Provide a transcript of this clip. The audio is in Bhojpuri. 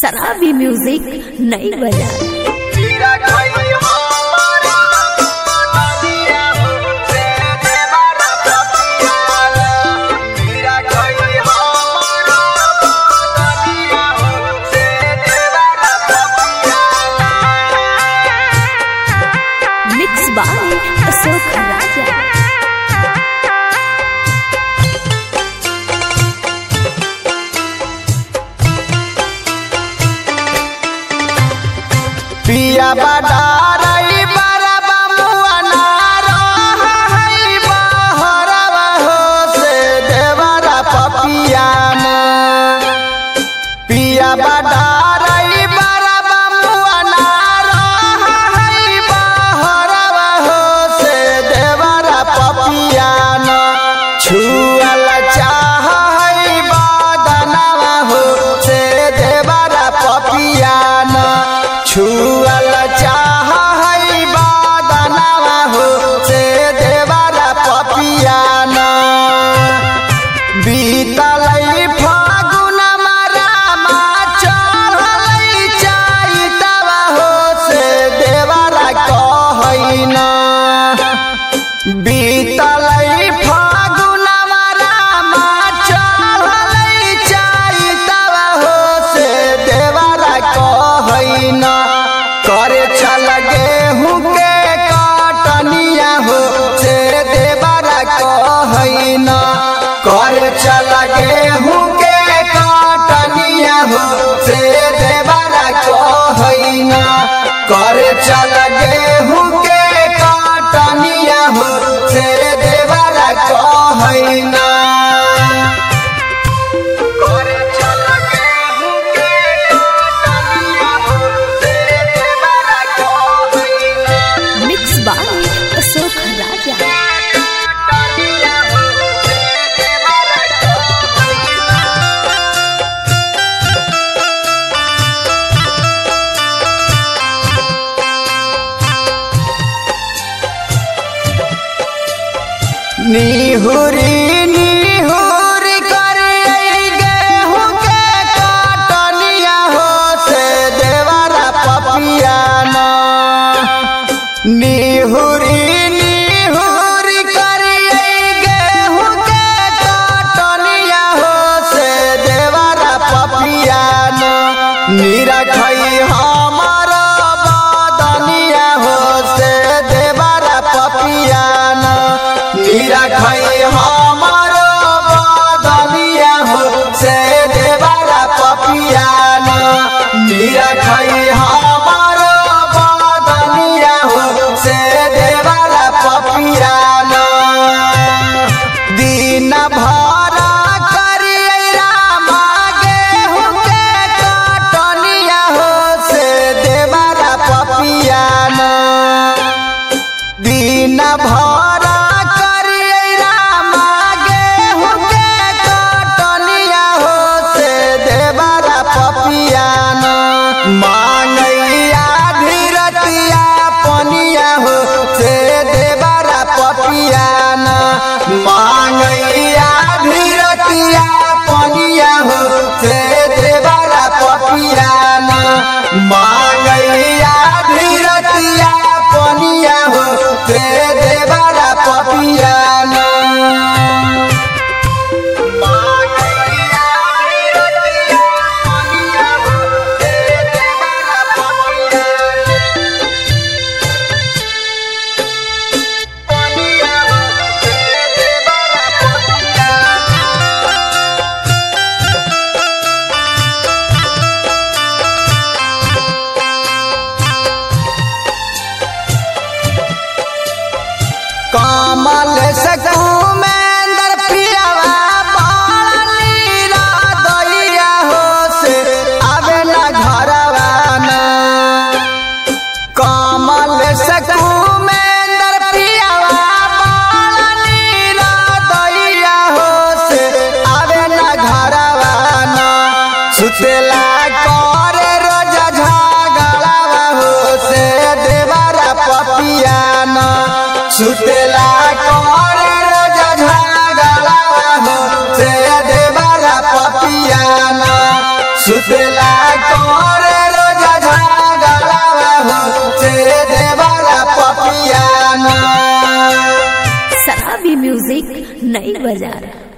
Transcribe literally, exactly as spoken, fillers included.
शराबी म्यूजिक नई बाजार। Mix by Ashok Raja. पिया बडारई बरबा मुअना रहई बहरवा हो से देवरा पपियान। पिया बडारई बरबा मुअना रहई बहरवा हो से देवरा पपियान। छुअल चाहई बदनवा हो से देवरा पपियान। छुअल चाहई बदनवा हो से देवरा पपियान। बीतलई फागुन मरामा चढ़लई चैतवा हो से देवरा कहैन। बीतलई फागुन मरामा चढ़लई चैतवा हो से देवरा कहैन। करे चल गेहूं के काटनिया हो से देवरा कहैन। करे चल गेहूं के काटनिया हो से देवरा कहैन। करे चल गेहूं के काटनिया हो से देवरा कहैन। Mix by Ashok Raja. निहुरी निहुरी करिए गेहूं के काटनिया हो से देवरा पपियान। निहुरी निहुरी करिए गेहूं के काटनिया हो से देवरा पपियान। निरखई हमर बदनिया हो से देवरा पपियान। निरखई हमर बदनिया हो से देवरा पपियान। निरखई हमर बदनिया हो से देवरा पपियान। दिन भर करिए रामा गेहूं के काटनिया हो से देवरा पपियान। दिन भर करिए रामा गेहूं के काटनिया हो से देवरा पपियान। मांगैया धीरतिया पनिया हो से देवरा पपियान। मांगैया धीरतिया पनिया हो से देवरा पपियान। मांगैया धीरतिया पनिया हो से देवरा पपियान। मांगैया धीरतिया पनिया हो से देवरा पपियान। पनिया हो से देवरा पपियान। कमल से कुमेंदर पियावा बालीला दैया हो से आवेला घरवाना। कमल से कुमेंदर पियावा बालीला दैया हो से आवेला घरवाना। सुतेला करे रोज झगड़ावा हो से देवरा पपियान। सुतेला करे रोज झगड़ावा हो से देवरा पपियान। सुतेला को म्यूजिक नई बाजार।